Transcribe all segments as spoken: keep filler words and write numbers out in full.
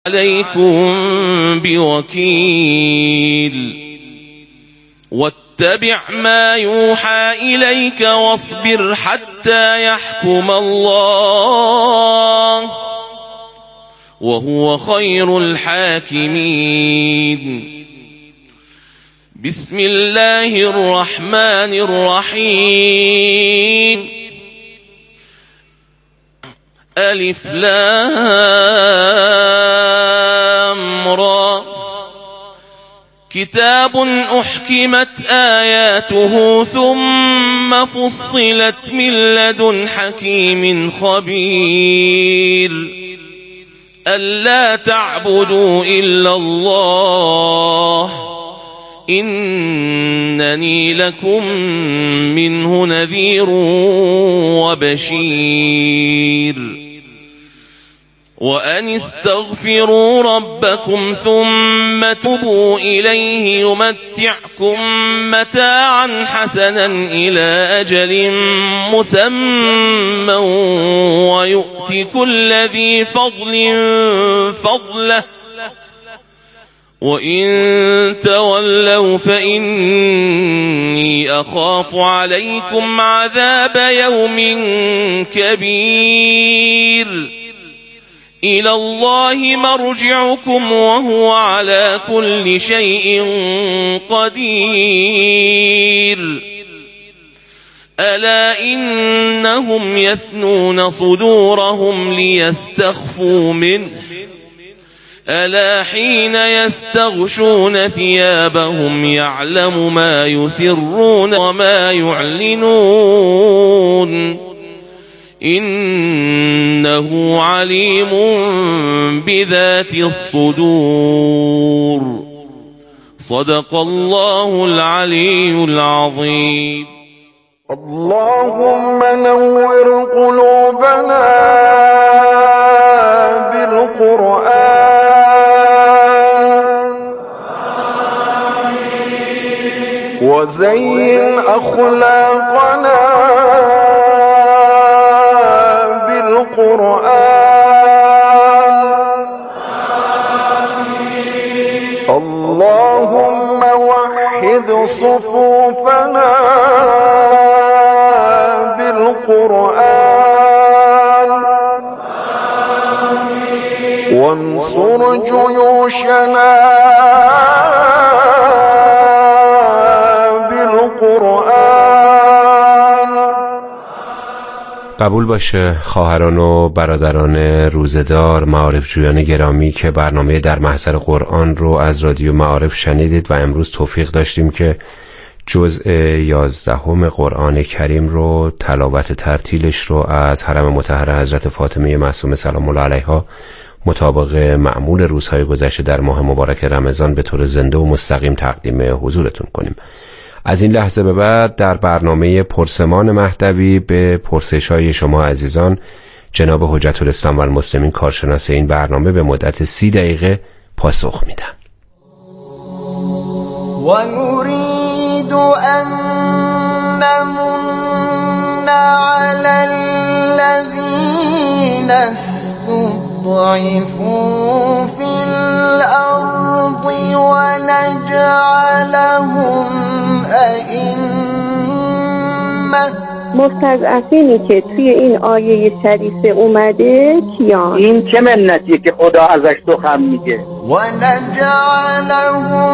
عليكم بوكيل واتبع ما يوحى إليك واصبر حتى يحكم الله وهو خير الحاكمين. بسم الله الرحمن الرحيم. ألف لام را. كتاب أحكمت آياته ثم فصلت من لدن حكيم خبير. ألا تعبدوا إلا الله إنني لكم منه نذير وبشير. وأن استغفروا ربكم ثم توبوا إليه يمتعكم متاعا حسنا إلى أجل مسمى ويؤتي كل ذي فضل فضله وإن تولوا فإني أخاف عليكم عذاب يوم كبير. إلى الله مرجعكم وهو على كل شيء قدير. ألا إنهم يثنون صدورهم ليستخفوا منه ألا حين يستغشون ثيابهم يعلم ما يسرون وما يعلنون إنه عليم بذات الصدور. صدق الله العلي العظيم. اللهم نور قلوبنا بالقرآن وزين أخلاقنا بالقرآن. اللهم وحد صفوفنا بالقرآن وانصر جيوشنا بالقرآن. قبول باشه خواهران و برادران روزدار، معارف جویان گرامی که برنامه در محضر قرآن رو از رادیو معارف شنیدید و امروز توفیق داشتیم که جزء یازدهم قرآن کریم رو، تلاوت ترتیلش رو از حرم مطهر حضرت فاطمه معصومه سلام الله علیها مطابق معمول روزهای گذشته در ماه مبارک رمضان به طور زنده و مستقیم تقدیم حضورتون کنیم. از این لحظه به بعد در برنامه پرسمان مهدوی به پرسش‌های شما عزیزان جناب حجت الاسلام و المسلمین کارشناس این برنامه به مدت سی دقیقه پاسخ میدن. و نريد أن نمن على الذين استضعفوا في الأرض ونجعلهم أئمة. مستضعفینی که توی این آیه شریفه اومده کیان؟ این چه منتیه که خدا ازش سخن میگه؟ و نجعلهم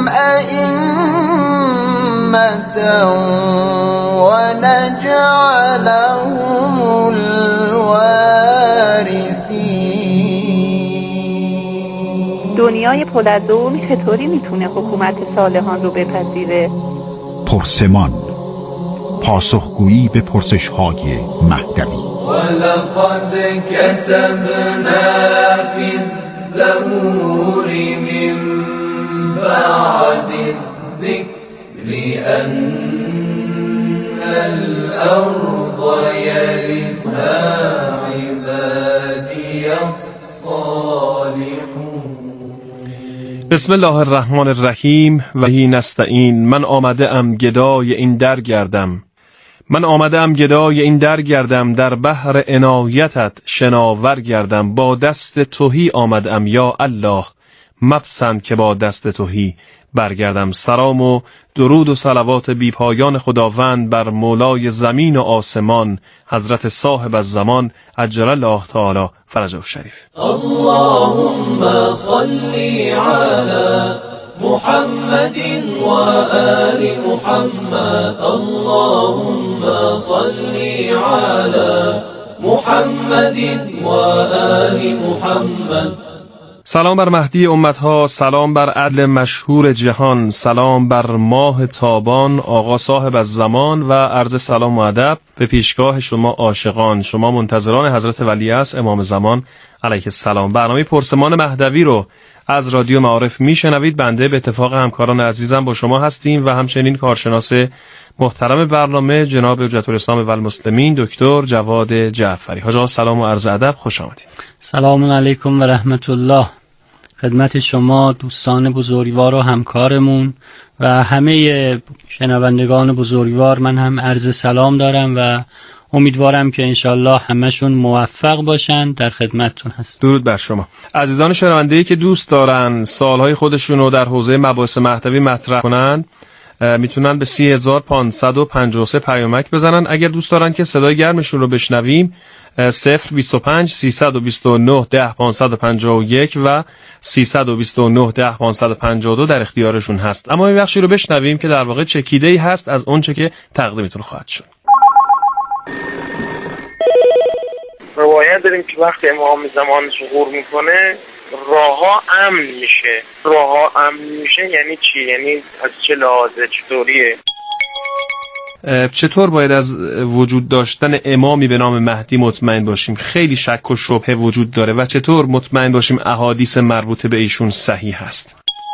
ائمة و نجعلهم الوارثین. دنیای پولادوم چطوری میتونه حکومت صالحان رو بپذیره؟ پرسمان، پاسخگویی به پرسش‌های مهدوی. ولقد كتبنا في الزبور من بعد الذكر أن الأرض يرثها عبادي الصالحون. بسم الله الرحمن الرحیم و هی نستعین. من آمده ام گدای این در گردم، من آمدم گدای این در گردم، در بحر عنایتت شناور گردم. با دست تهی آمدم یا الله، مپسند که با دست تهی برگردم. سلام و درود و صلوات بی پایان خداوند بر مولای زمین و آسمان، حضرت صاحب الزمان عجل الله تعالی فرجه الشریف. اللهم صل علی محمد و آل محمد. اللهم صل علی محمد و آل محمد. سلام بر مهدی امتها، سلام بر عدل مشهور جهان، سلام بر ماه تابان آقا صاحب الزمان و عرض سلام و ادب به پیشگاه شما عاشقان، شما منتظران حضرت ولیعصر امام زمان علیه السلام. برنامه پرسمان مهدوی رو از رادیو معارف میشنوید. بنده به اتفاق همکاران عزیزم با شما هستیم و همچنین کارشناس محترم برنامه جناب حجت الاسلام و المسلمین دکتر جواد جعفری. حاج آقا سلام و عرض ادب، خوش آمدید. سلام علیکم و رحمت الله. خدمت شما دوستان بزرگوار و همکارمون و همه شنوندگان بزرگوار من هم عرض سلام دارم و امیدوارم که انشالله همشون موفق باشن. در خدمتتون هست. درود بر شما. عزیزان شنونده‌ای که دوست دارن سالهای خودشون رو در حوزه مباحث مهدوی مطرح کنن میتونن به سی هزار پانصد و پنجاه و سه پیامک بزنن. اگر دوست دارن که صدای گرمشون رو بشنویم صفر بیست و پنج سیصد و بیست و نه ده پانصد و پنجاه و یک و سیصد و بیست و نه ده پانصد و پنجاه و دو در اختیارشون هست. اما این بخشی رو بشنویم که در واقع چکیده‌ای هست از اون چه که تقدیمتون خواهد شد. روایت داریم که وقتی امام زمان ظهور میکنه راهها امن میشه. راهها امن میشه یعنی چی؟ یعنی از چه لحاظه؟ چطوریه؟ چطور باید از وجود داشتن امامی به نام مهدی مطمئن باشیم؟ خیلی شک و شبهه وجود داره و چطور مطمئن باشیم احادیث مربوطه به ایشون صحیح هست؟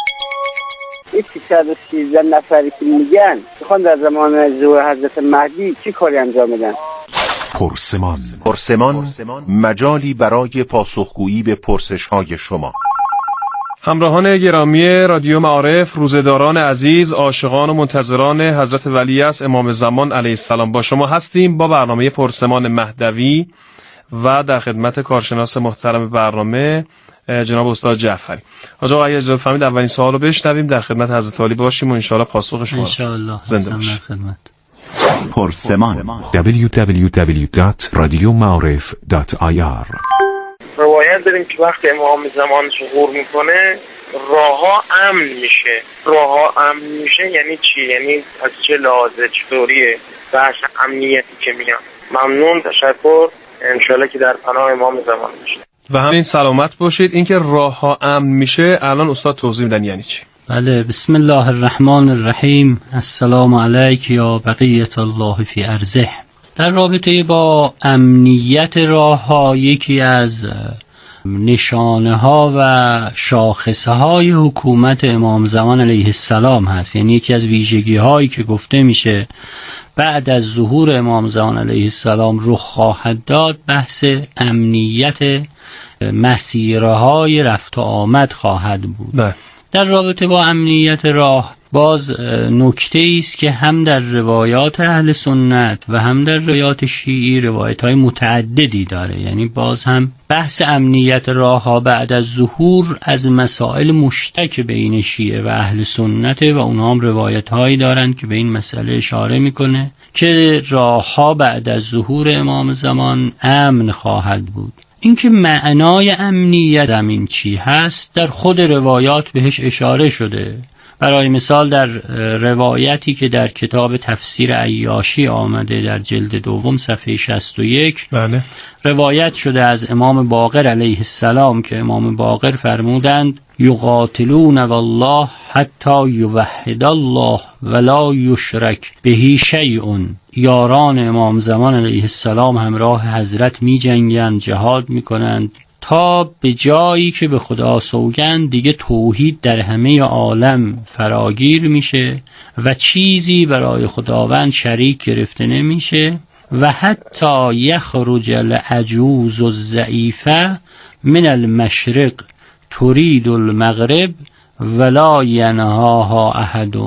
این سیصد و سیزده نفری که میگن میخوان در زمان ظهور حضرت مهدی چی کاری انجام بدن؟ پرسمان پرسمان مجالی برای پاسخگویی به پرسش‌های شما. همراهان گرامی رادیو معارف، روزه‌داران عزیز، عاشقان و منتظران حضرت ولیعصر امام زمان علیه السلام، با شما هستیم با برنامه پرسمان مهدوی و در خدمت کارشناس محترم برنامه جناب استاد جعفری. حاج آقا اگه اجازه فرمایید اولین سوال رو بشنویم، در خدمت حضرت علی باشیم و ان شاءالله پاسخ شما انشاءالله زنده باشیم. پرسمان دبلیو دبلیو دبلیو دات رادیو معارف دات آی آر. روایت داریم که وقتی امام زمان ظهور میکنه راهها امن میشه. راهها امن میشه یعنی چی؟ یعنی از چه لحاظه؟ چطوریه؟ بحث امنیتی که میگم. ممنون، تشکر. انشالله که در پناه امام زمان میشه و همین سلامت باشید. اینکه راهها امن میشه الان استاد توضیح میدن یعنی چی؟ بله، بسم الله الرحمن الرحیم. السلام علیک یا بقیت الله فی ارضه. در رابطه با امنیت راهها یکی از نشانه ها و شاخصه های حکومت امام زمان علیه السلام هست. یعنی یکی از ویژگی هایی که گفته میشه بعد از ظهور امام زمان علیه السلام رخ خواهد داد بحث امنیت مسیرهای رفت و آمد خواهد بود. نه. در رابطه با امنیت راه باز نکته است که هم در روایات اهل سنت و هم در روایات شیعی روایت های متعددی داره. یعنی باز هم بحث امنیت راه ها بعد از ظهور از مسائل مشترک بین شیعه و اهل سنت و اونها هم روایت هایی دارن که به این مسئله اشاره میکنه که راه ها بعد از ظهور امام زمان امن خواهد بود. اینکه معنای امنیت زمین چی هست در خود روایات بهش اشاره شده. برای مثال در روایتی که در کتاب تفسیر عیاشی آمده در جلد دوم صفحه شصت و یک بله. روایت شده از امام باقر علیه السلام که امام باقر فرمودند یقاتلون والله حتی یوحد الله ولا یشرک بهی شیء. یاران امام زمان علیه السلام همراه حضرت می جنگند، جهاد می کنند تا به جایی که به خدا سوگند دیگه توحید در همه عالم فراگیر میشه و چیزی برای خداوند شریک گرفته نمیشه و حتی یخرج العجوز الضعیفه من المشرق ترید المغرب ولا ینهاها احد.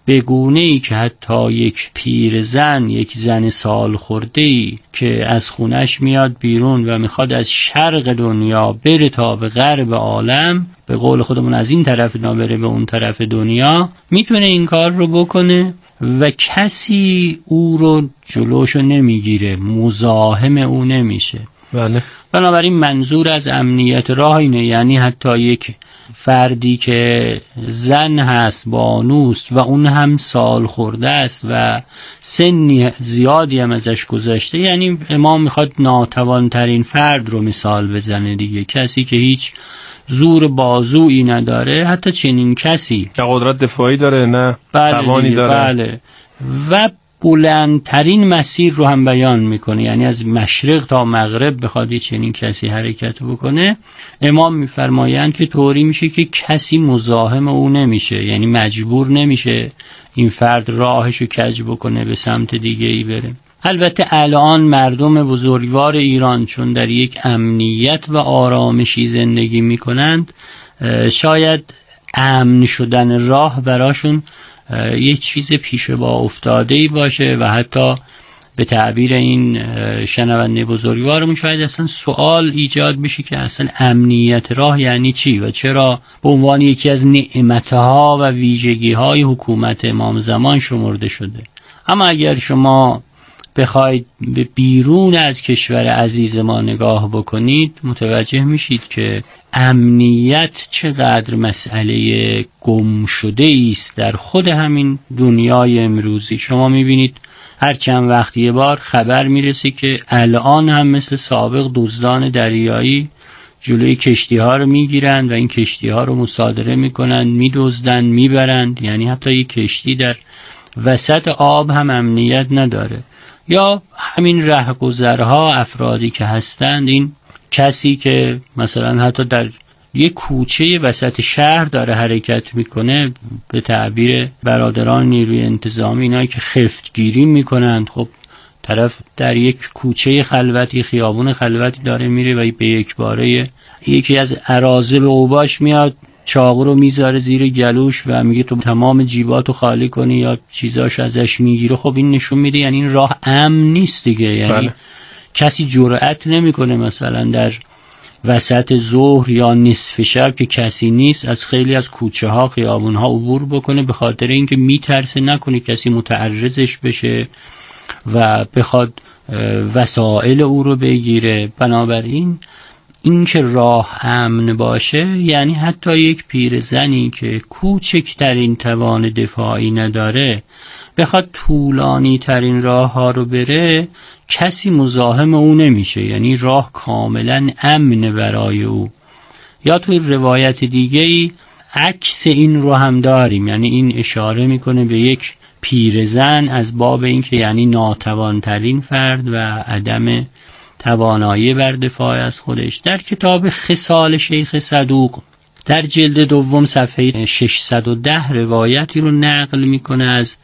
به گونه‌ای که حتی یک پیرزن، یک زن سال خورده‌ای که از خونش میاد بیرون و میخواد از شرق دنیا بره تا به غرب عالم، به قول خودمون از این طرف دنیا بره به اون طرف دنیا، میتونه این کار رو بکنه و کسی او رو جلوشو نمیگیره، مزاحم او نمیشه. بله. بنابراین منظور از امنیت راه اینه، یعنی حتی یک فردی که زن هست، بانوست و اون هم سال خورده است و سنی زیادی هم ازش گذشته، یعنی امام میخواد ناتوانترین فرد رو مثال بزنه دیگه، کسی که هیچ زور بازویی نداره، حتی چنین کسی نه قدرت دفاعی داره نه بله توانی داره. بله. و بلندترین مسیر رو هم بیان میکنه، یعنی از مشرق تا مغرب بخواد یه چنین کسی حرکت بکنه. امام میفرمایند که طوری میشه که کسی مزاحم او نمیشه، یعنی مجبور نمیشه این فرد راهشو کج بکنه به سمت دیگه ای بره. البته الان مردم بزرگوار ایران چون در یک امنیت و آرامشی زندگی میکنند، شاید امن شدن راه براشون یه چیز پیش با افتاده‌ای باشه و حتی به تعبیر این شنونده بزرگوارمون شاید اصلا سوال ایجاد بشه که اصلا امنیت راه یعنی چی و چرا به عنوان یکی از نعمتها و ویژگی‌های حکومت امام زمان شمرده شده. اما اگر شما بخواید به بیرون از کشور عزیز ما نگاه بکنید، متوجه میشید که امنیت چقدر مسئله گم شده است در خود همین دنیای امروزی. شما میبینید هر چند وقت یه بار خبر میرسه که الان هم مثل سابق دزدان دریایی جلوی کشتی ها رو میگیرند و این کشتی ها رو مصادره میکنند، میدزدند، میبرند. یعنی حتی یک کشتی در وسط آب هم امنیت نداره. یا همین رهگذرها، افرادی که هستند، این کسی که مثلا حتی در یک کوچه وسط شهر داره حرکت میکنه، به تعبیر برادران نیروی انتظامی، اینایی که خفتگیری میکنند، خب طرف در یک کوچه خلوتی، خیابون خلوتی داره میره و به یک باره یکی از اراذل اوباش میاد چاقو رو میذاره زیر گلوش و میگه تو تمام جیباتو خالی کنی یا چیزاش ازش میگیره. خب این نشون میده یعنی این راه امن نیست دیگه. یعنی بله. کسی جرئت نمیکنه مثلا در وسط ظهر یا نصف شب که کسی نیست از خیلی از کوچه ها، خیابون ها عبور بکنه، به خاطر اینکه میترسه نکنه کسی متعرضش بشه و بخواد وسایل او رو بگیره. بنابراین این که راه امن باشه یعنی حتی یک پیرزنی که کوچکترین توان دفاعی نداره بخواد طولانی ترین راه ها رو بره، کسی مزاحم او نمیشه، یعنی راه کاملا امنه برای او. یا توی روایت دیگه‌ای عکس این رو هم داریم، یعنی این اشاره میکنه به یک پیرزن از باب این که یعنی ناتوانترین فرد و عدم توانایی بر دفاع از خودش. در کتاب خصال شیخ صدوق در جلد دوم صفحه ششصد و ده روایتی رو نقل میکنه از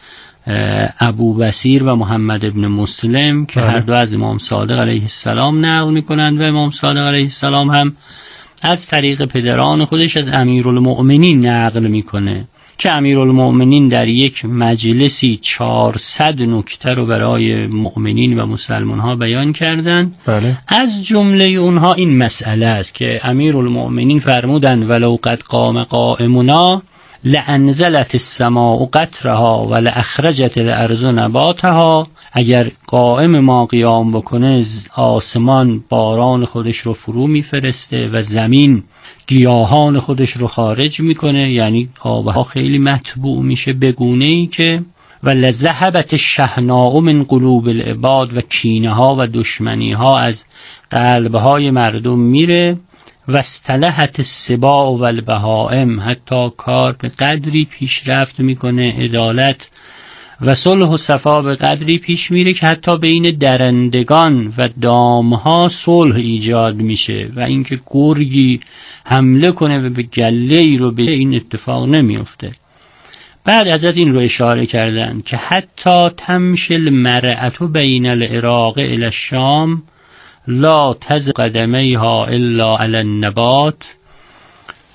ابو بصیر و محمد ابن مسلم که هر دو از امام صادق علیه السلام نقل میکنند و امام صادق علیه السلام هم از طریق پدران خودش از امیرالمؤمنین نقل میکنه که امیرالمؤمنین در یک مجلسی چهارصد نکته رو برای مؤمنین و مسلمان ها بیان کردند. بله. از جمله اونها این مسئله است که امیرالمؤمنین فرمودند ولو قد قام قائمنا لانزلت السماء قطرها ولاخرجت الارض نباتها. اگر قائم ما قیام بکنه آسمان باران خودش رو فرو میفرسته و زمین گیاهان خودش رو خارج میکنه، یعنی آبها خیلی مطبوع میشه به گونه‌ای که ولذهبت الشحناء من قلوب العباد و کینه ها و دشمنی ها از قلب های مردم میره و استلحت السباع و البهائم، حتی کار به قدری پیشرفت میکنه، عدالت و صلح و صفا به قدری پیش میره که حتی بین درندگان و دامها صلح ایجاد میشه و اینکه گرگی حمله کنه و به گله ای رو به این اتفاق نمیفته. بعد ازت این رو اشاره کردن که حتی تمشی المرأة بین العراق الی الشام لا تز قدمیها الا علی النبات،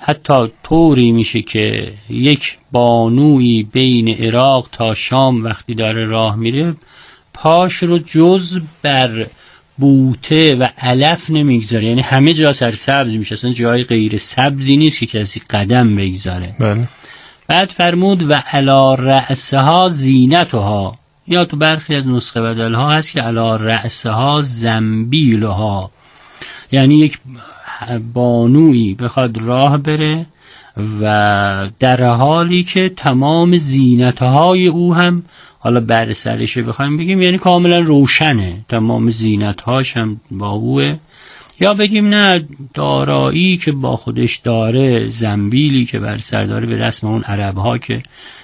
حتی طوری میشه که یک بانوی بین عراق تا شام وقتی داره راه میره پاش رو جز بر بوته و علف نمیگذاره، یعنی همه جا سرسبز میشه، اصلا جای غیر سبزی نیست که کسی قدم بگذاره. بله. بعد فرمود و علی رأسها زینتها، یا تو برخی از نسخه بدلها هست که علی رأسها زنبیلها، یعنی یک بانویی بخواد راه بره و در حالی که تمام زینتهای او هم، حالا بر سرشه بخوایم بگیم، یعنی کاملا روشنه، تمام زینتهاش هم با اوه، یا بگیم نه دارایی که با خودش داره، زنبیلی که بر سر داره، به رسم اون عرب ها که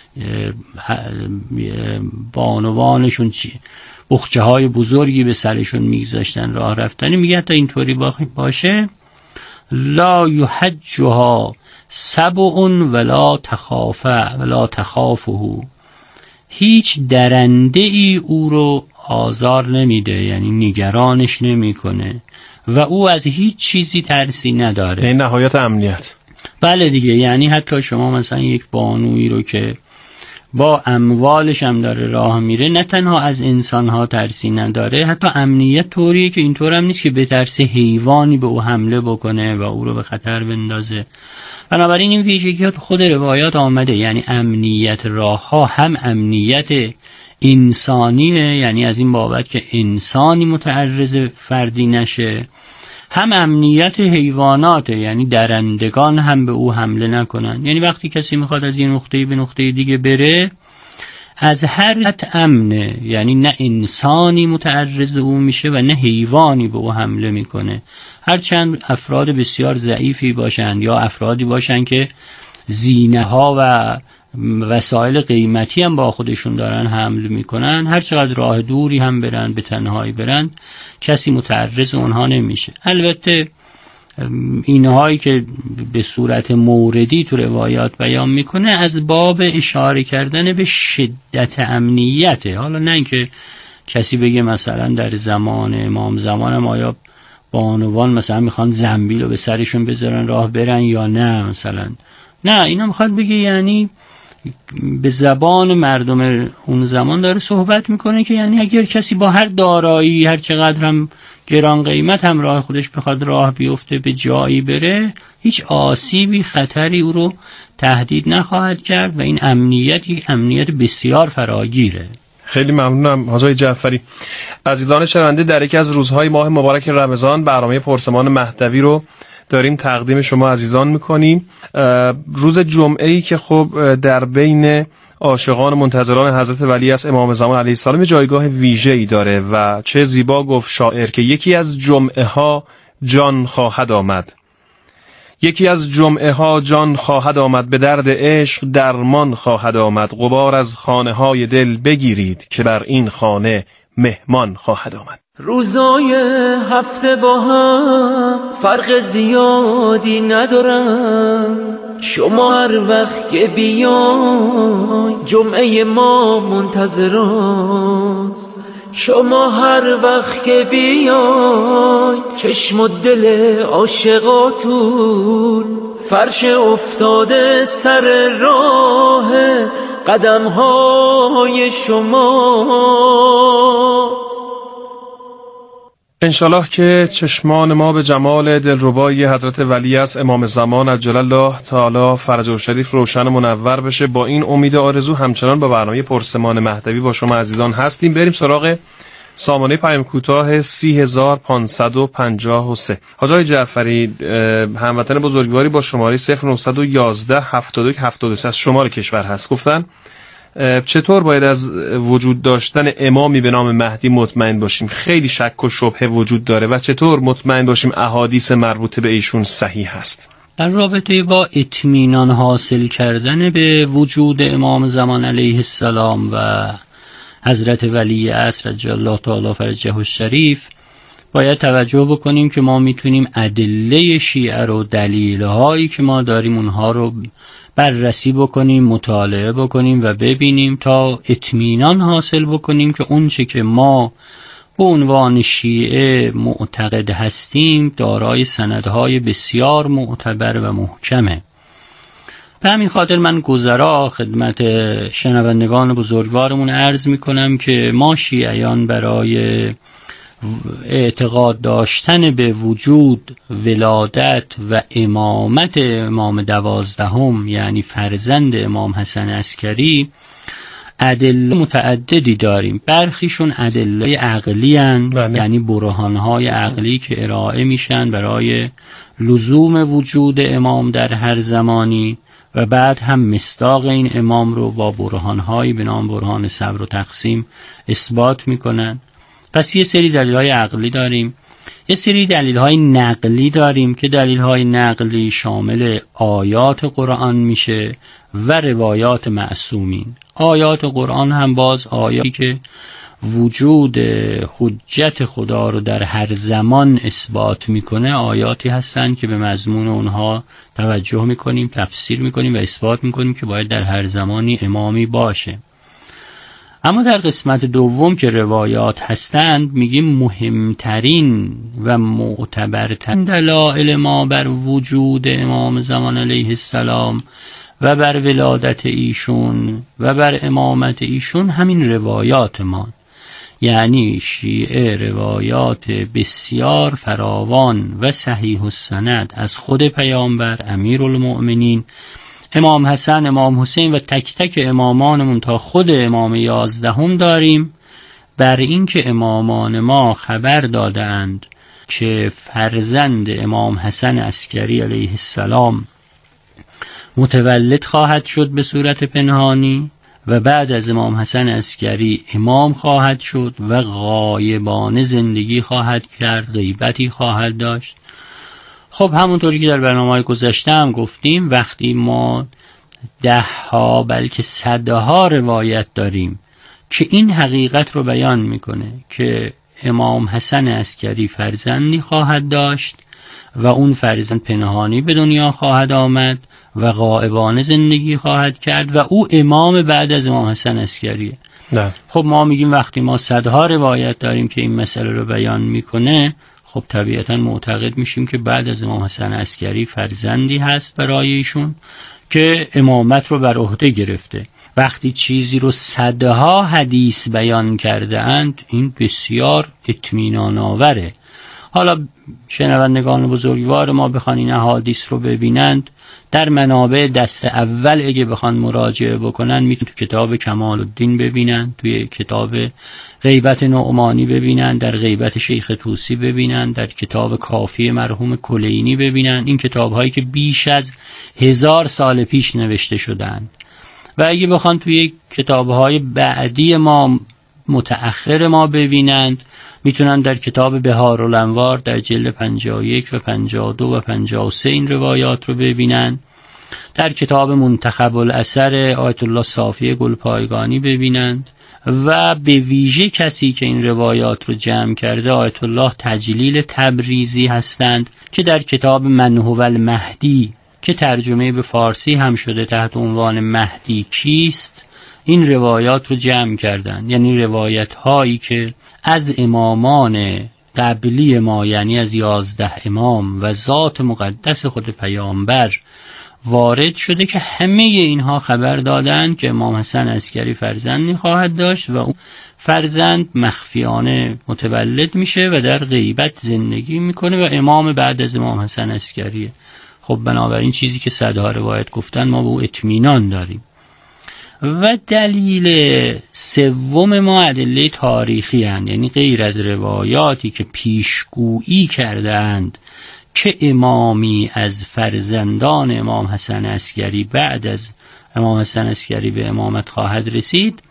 بانوانشون چی بخچه های بزرگی به سرشون میگذاشتن راه رفتنی، میگه تا اینطوری باشه لا یحجها سبع ولا تخافه ولا تخافه، هیچ درنده ای او رو آزار نمیده، یعنی نگرانش نمیکنه و او از هیچ چیزی ترسی نداره. این نهایت امنیت. بله دیگه، یعنی حتی شما مثلا یک بانویی رو که با اموالش هم داره راه میره، نه تنها از انسانها ترسی نداره، حتی امنیت طوریه که اینطور هم نیست که به ترس حیوانی به او حمله بکنه و او رو به خطر بندازه. بنابراین این ویژگیات خود روایات آمده، یعنی امنیت راه ها هم امنیت انسانیه، یعنی از این بابت که انسانی متعرض فردی نشه، هم امنیت حیواناته، یعنی درندگان هم به او حمله نکنن. یعنی وقتی کسی میخواد از این نقطه به نقطه دیگه بره از هر حد امنه، یعنی نه انسانی متعرض او میشه و نه حیوانی به او حمله میکنه، هرچند افراد بسیار ضعیفی باشند یا افرادی باشند که زینه ها و وسایل قیمتی هم با خودشون دارن حمل میکنن، هر چقدر راه دوری هم برن، به تنهایی برن، کسی متعرض اونها نمیشه. البته اینهایی که به صورت موردی تو روایات بیان میکنه از باب اشاره کردن به شدت امنیته، حالا نه اینکه کسی بگه مثلا در زمان امام زمانم آیا بانوان مثلا میخوان زنبیل رو به سرشون بذارن راه برن یا نه، مثلا نه، اینا میخواد بگه یعنی به زبان مردم اون زمان داره صحبت میکنه که یعنی اگر کسی با هر دارایی هر چقدر هم گران قیمت هم راه خودش بخواد راه بیفته به جایی بره، هیچ آسیبی خطری او رو تهدید نخواهد کرد و این امنیتی امنیت بسیار فراگیره. خیلی ممنونم حاج جعفری. عزیزان شنونده، در یکی از روزهای ماه مبارک رمضان برنامه پرسمان مهدوی رو داریم تقدیم شما عزیزان میکنیم. روز جمعه‌ای که خب در بین عاشقان منتظران حضرت ولی از امام زمان علیه السلام جایگاه ویژه‌ای داره و چه زیبا گفت شاعر که یکی از جمعه ها جان خواهد آمد، یکی از جمعه ها جان خواهد آمد، به درد عشق درمان خواهد آمد، غبار از خانه های دل بگیرید که بر این خانه مهمان خواهد آمد. روزای هفته با هم فرق زیادی ندارن، شما هر وقت که بیای جمعه ما منتظراست، شما هر وقت که بیای چشم و دل عاشقاتون فرش افتاده سر راه قدم‌های شماست. انشالله که چشمان ما به جمال دلربایی حضرت ولی از امام زمان عجل الله تعالی فرجه الشریف روشن و منور بشه. با این امید آرزو همچنان با برنامه پرسمان مهدوی با شما عزیزان هستیم. بریم سراغ سامانه پیام کوتاه سی هزار پانصد و پنجاه و سه. حاج جعفری، هموطن بزرگواری با شماره صفر نهصد و یازده هفتاد و یک هفتاد و سه از شمال کشور هست، گفتن چطور باید از وجود داشتن امامی به نام مهدی مطمئن باشیم؟ خیلی شک و شبهه وجود داره و چطور مطمئن باشیم احادیث مربوطه به ایشون صحیح هست؟ در رابطه با اطمینان حاصل کردن به وجود امام زمان علیه السلام و حضرت ولی عصر عجل الله تعالی فرجه الشریف باید توجه بکنیم که ما میتونیم ادله شیعه رو، دلیل‌هایی که ما داریم اونها رو بررسی بکنیم، مطالعه بکنیم و ببینیم تا اطمینان حاصل بکنیم که اون چه که ما به عنوان شیعه معتقد هستیم دارای سندهای بسیار معتبر و محکمه. به همین خاطر من گذرا خدمت شنوندگان بزرگوارمون عرض میکنم که ما شیعیان برای اعتقاد داشتن به وجود ولادت و امامت امام دوازدهم یعنی فرزند امام حسن عسکری ادله متعددی داریم. برخیشون ادله عقلی هستند، یعنی برهانهای عقلی که ارائه میشن برای لزوم وجود امام در هر زمانی و بعد هم مصداق این امام رو با برهانهایی به نام برهان صبر و تقسیم اثبات میکنن. پس یه سری دلیل‌های عقلی داریم، یه سری دلیل‌های نقلی داریم که دلیل‌های نقلی شامل آیات قرآن میشه و روایات معصومین. آیات قرآن هم باز آیاتی که وجود حجت خدا رو در هر زمان اثبات میکنه آیاتی هستند که به مضمون اونها توجه میکنیم، تفسیر میکنیم و اثبات میکنیم که باید در هر زمانی امامی باشه. اما در قسمت دوم که روایات هستند میگیم مهمترین و معتبرترین دلائل ما بر وجود امام زمان علیه السلام و بر ولادت ایشون و بر امامت ایشون همین روایات ما، یعنی شیعه روایات بسیار فراوان و صحیح السند از خود پیامبر امیرالمؤمنین امام حسن، امام حسین و تک تک امامانمون تا خود امام یازدهم داریم بر این که امامان ما خبر دادند که فرزند امام حسن عسکری علیه السلام متولد خواهد شد به صورت پنهانی و بعد از امام حسن عسکری امام خواهد شد و غایبانه زندگی خواهد کرد، غیبتی خواهد داشت. خب همونطوری که در برنامه‌های گذشته هم گفتیم وقتی ما ده ها بلکه صدها روایت داریم که این حقیقت رو بیان میکنه که امام حسن عسکری فرزندی خواهد داشت و اون فرزند پنهانی به دنیا خواهد آمد و غائبانه زندگی خواهد کرد و او امام بعد از امام حسن عسکریه. نه. خب ما میگیم وقتی ما صدها روایت داریم که این مسئله رو بیان میکنه، خب طبیعتا معتقد میشیم که بعد از امام حسن عسکری فرزندی هست برای ایشون که امامت رو بر عهده گرفته. وقتی چیزی رو صدها حدیث بیان کرده اند این بسیار اطمینان آوره. حالا شنوندگان بزرگوار ما بخوان این احادیث رو ببینند در منابع دست اول اگه بخوان مراجعه بکنن میتونن تو کتاب کمال الدین ببینن، توی کتاب غیبت نعمانی ببینن، در غیبت شیخ طوسی ببینن، در کتاب کافی مرحوم کلینی ببینن. این کتاب هایی که بیش از هزار سال پیش نوشته شدند و اگه بخوان توی کتاب های بعدی ما متأخر ما ببینند میتونن در کتاب بهارالانوار در جلد پنجاه و یک و پنجاه و دو و پنجاه و سه این روایات رو ببینن، در کتاب منتخب الاثر آیت الله صافی گلپایگانی ببینند و به ویژه کسی که این روایات رو جمع کرده آیت الله تجلیل تبریزی هستند که در کتاب من هو المهدی که ترجمه به فارسی هم شده تحت عنوان مهدی کیست این روایات رو جمع کردند. یعنی روایت هایی که از امامان قبلی ما یعنی از یازده امام و ذات مقدس خود پیامبر وارد شده که همه اینها خبر دادند که امام حسن عسکری فرزندی خواهد داشت و اون فرزند مخفیانه متولد میشه و در غیبت زندگی میکنه و امام بعد از امام حسن عسکریه. خب بنابراین چیزی که صدها روایت گفتن ما به او اطمینان داریم. و دلیل سوم ما ادله تاریخی هستند، یعنی غیر از روایاتی که پیشگویی کرده اند که امامی از فرزندان امام حسن عسکری بعد از امام حسن عسکری به امامت خواهد رسید،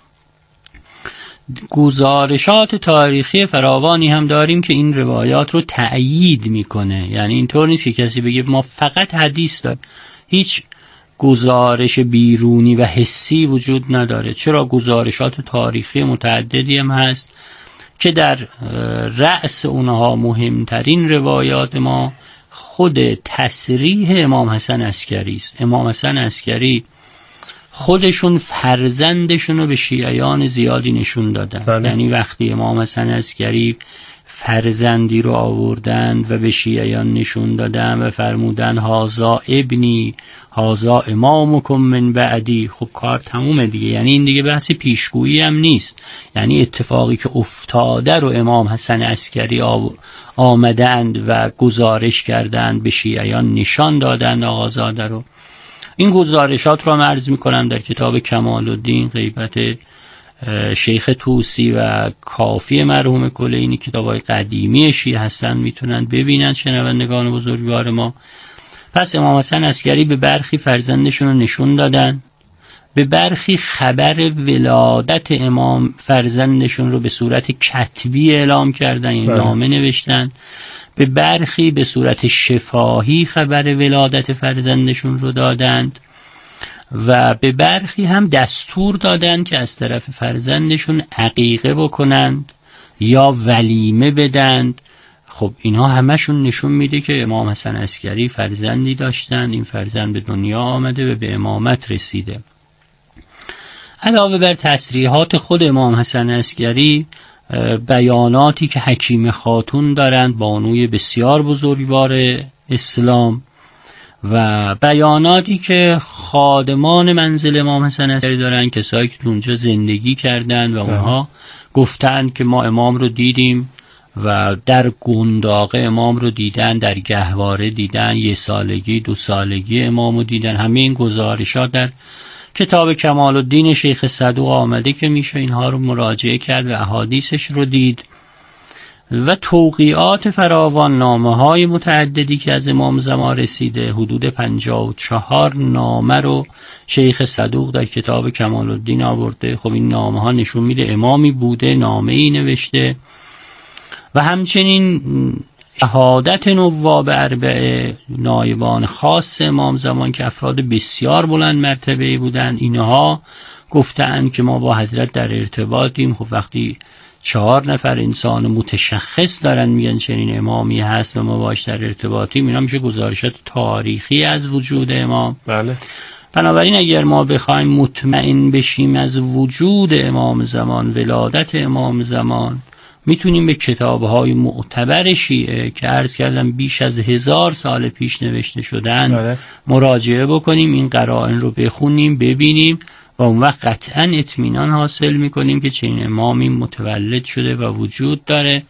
گزارشات تاریخی فراوانی هم داریم که این روایات رو تأیید میکنه. یعنی اینطور نیست که کسی بگه ما فقط حدیث داریم، هیچ گزارش بیرونی و حسی وجود نداره. چرا گزارشات تاریخی متعددی هم هست که در رأس اونها مهمترین روایات ما خود تصریح امام حسن عسکری است. امام حسن عسکری خودشون فرزندشون رو به شیعیان زیادی نشون دادن. بله. یعنی وقتی امام حسن عسکری فرزندی رو آوردند و به شیعیان نشون دادن و فرمودن هازا ابنی هازا امامکم من بعدی. خب کار تمومه دیگه، یعنی این دیگه بحث پیشگویی هم نیست، یعنی اتفاقی که افتاده رو امام حسن عسکری آمدند و گزارش کردند به شیعیان نشان دادند آقازاده رو. این گزارشات رو عرض میکنم در کتاب کمال الدین غیبت شیخ طوسی و کافی مرحوم کلینی، کتابای قدیمی شیعه هستن، میتونن ببینن شنوندگان بزرگوار ما. پس امام حسن عسکری به برخی فرزندشون رو نشون دادن، به برخی خبر ولادت امام فرزندشون رو به صورت کتبی اعلام کردن، این نامه نوشتن. به برخی به صورت شفاهی خبر ولادت فرزندشون رو دادند و به برخی هم دستور دادند که از طرف فرزندشون عقیقه بکنند یا ولیمه بدند. خب اینها همشون نشون میده که امام حسن عسکری فرزندی داشتند، این فرزند به دنیا آمده و به امامت رسیده. علاوه بر تصریحات خود امام حسن عسکری، بیاناتی که حکیم خاتون دارند، بانوی بسیار بزرگوار اسلام، و بیاناتی که خادمان منزل امام حسن عسکری دارند، کسایی که اونجا زندگی کردند و اونها گفتند که ما امام رو دیدیم و در گنداقه امام رو دیدن، در گهواره دیدن، یه سالگی دو سالگی امام رو دیدن. همه این گزارشات در کتاب کمال الدین شیخ صدوق آمده که میشه اینها رو مراجعه کرد و احادیثش رو دید. و توقیعات فراوان، نامه های متعددی که از امام زمان رسیده، حدود پنجاه و چهار نامه رو شیخ صدوق در کتاب کمال الدین آورده. خب این نامه ها نشون میده امامی بوده، نامه ای نوشته. و همچنین شهادت نواب اربعه، نایبان خاص امام زمان که افراد بسیار بلند مرتبه بودند، اینها گفتند که ما با حضرت در ارتباطیم. خب وقتی چهار نفر انسان متشخص دارن میگن چنین امامی هست و ما باش در ارتباطیم، اینا میشه گزارشات تاریخی از وجود امام. بله. بنابراین اگر ما بخوایم مطمئن بشیم از وجود امام زمان، ولادت امام زمان، میتونیم به کتاب‌های معتبر شیعه که عرض کردم بیش از هزار سال پیش نوشته شدن بله. مراجعه بکنیم، این قرائن رو بخونیم، ببینیم و اون وقت قطعا اطمینان حاصل میکنیم که چنین امامی متولد شده و وجود داره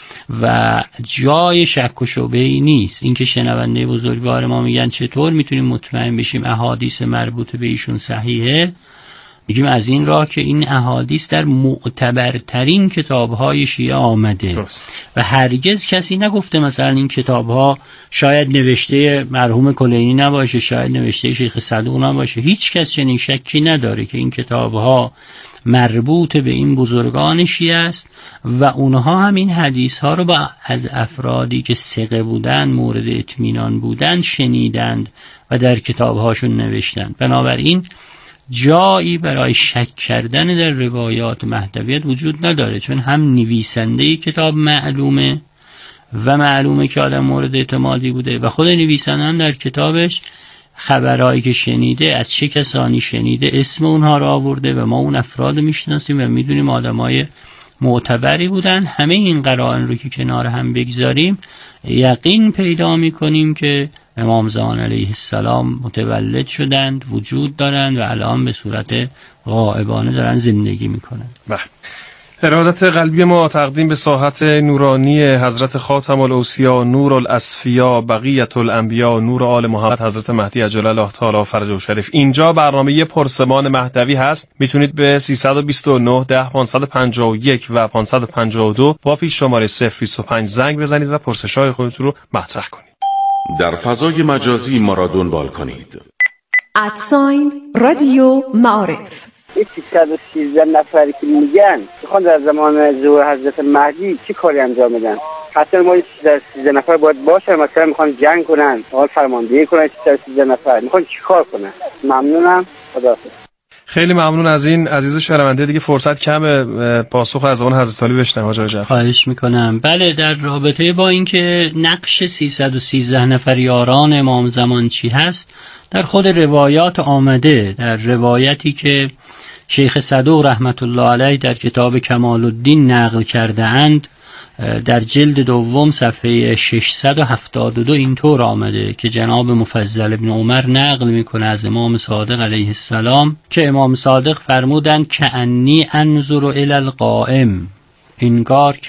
و جای شک و شبهه‌ای نیست. اینکه شنونده بزرگوار ما میگن چطور میتونیم مطمئن بشیم احادیث مربوط به ایشون صحیحه، میگیم از این راه که این احادیث در معتبرترین کتاب‌های شیعه آمده درست. و هرگز کسی نگفته مثلا این کتاب‌ها شاید نوشته مرحوم کلینی نباشه، شاید نوشته شیخ صدوق نباشه. هیچ کس چنین شکی نداره که این کتاب‌ها مربوط به این بزرگان شیعه است و اونها هم این حدیث‌ها رو با از افرادی که ثقه بودن، مورد اطمینان بودن شنیدند و در کتاب‌هاشون نوشتند. بنابراین جایی برای شک کردن در روایات مهدویت وجود نداره، چون هم نویسنده کتاب معلومه و معلومه که آدم مورد اعتمادی بوده و خود نویسنده هم در کتابش خبرهایی که شنیده، از چه کسانی شنیده، اسم اونها را آورده و ما اون افراد میشناسیم و میدونیم آدمای معتبری بودن. همه این قرائن رو که کنار هم بگذاریم یقین پیدا میکنیم که امام زمان علیه السلام متولد شدند، وجود دارند و الان به صورت غائبانه دارن زندگی میکنند. بله. ارادت قلبی ما تقدیم به ساحت نورانی حضرت خاتم الاوصیا، نور الاصفیا، بقیت الانبیا، نور آل محمد حضرت مهدی عجل الله تعالی فرجه الشریف. اینجا برنامه پرسمان مهدوی هست. میتونید به سیصد و بیست و نه ده پانصد و پنجاه و یک و پانصد و پنجاه و دو با پیش شماره صفر بیست و پنج زنگ بزنید و پرسش‌های خودتون رو مطرح کنید. در فضای مجازی ما را دنبال کنید. ادساین رادیو معارف. این سیصد و سیزده نفری که میگن میخوان در زمان ظهور حضرت مهدی چی کاری انجام بدن؟ حتی ما این سیصد و سیزده نفر باید باشن، مثلا میخوان جنگ کنن، حال فرماندهی کنن، سیصد و سیزده نفر میخوان چی کار کنن؟ ممنونم، خداحافظ. خیلی ممنون از این عزیز شنونده. دیگه فرصت کمه، پاسخ از زبان حضرت علی بشنویم حاج جعفر. خواهش میکنم. بله، در رابطه با اینکه نقش سیصد و سیزده نفر یاران امام زمان چی هست، در خود روایات آمده. در روایتی که شیخ صدوق رحمت الله علیه در کتاب کمال الدین نقل کرده اند، در جلد دوم صفحه ششصد و هفتاد و دو اینطور آمده که جناب مفضل ابن عمر نقل میکنه از امام صادق علیه السلام که امام صادق فرمودند که انی انظر الی القائم، انگار